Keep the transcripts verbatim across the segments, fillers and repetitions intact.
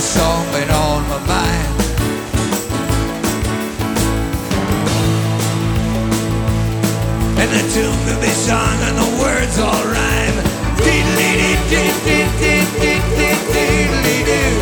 song been on my mind. And the tune could be sung and the words all rhyme. Diddly-dee-dee-dee-dee-dee-dee-dee-dee-dee-doo.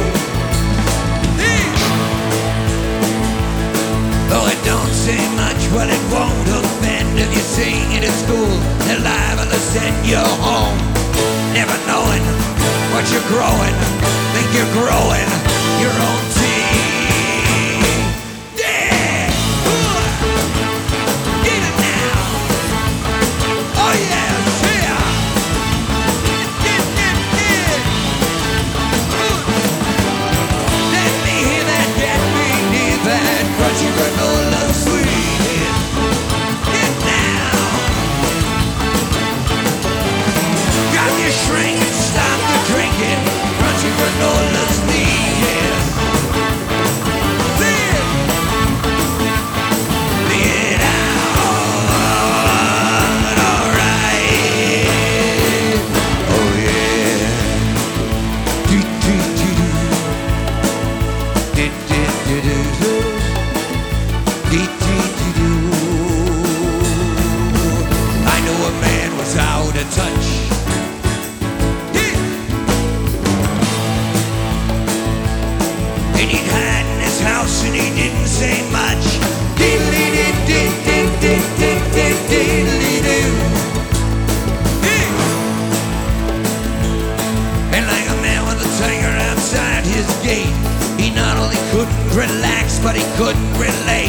Though it don't say much, well it won't offend if you sing it at school. They're liable to send you home, never knowing what you're growing. Think you're growing your own team. Yeah! Ooh. Get it now! Oh yeah! Yeah! Get, get, get! Ooh. Let me hear that, get me near that crunchy granola sweet. Get now! Got your shrink and stop the drinking. Crunchy granola's needed. See it! Be it out, alright. Oh yeah. Do do do do. Do do do do. Do do do do. I know a man was out of touch. And he'd hide in his house and he didn't say much. Diddly-dee-dee-dee-dee-dee-dee-dee-dee-doo. And like a man with a tiger outside his gate, he not only couldn't relax, but he couldn't relate.